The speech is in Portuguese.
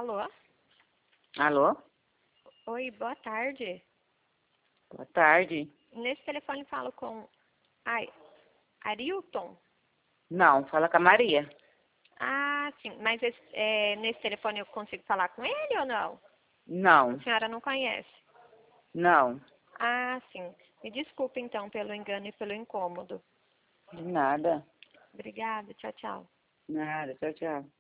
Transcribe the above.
Alô? Alô? Oi, boa tarde. Boa tarde. Nesse telefone falo com... Ai, Arilton? Não, fala com a Maria. Ah, sim. Mas nesse telefone eu consigo falar com ele ou não? A Não, senhora não conhece? não. Ah, sim. Me desculpe, então, pelo engano e pelo incômodo. De nada. Obrigada. Tchau, tchau. Nada. Tchau, tchau.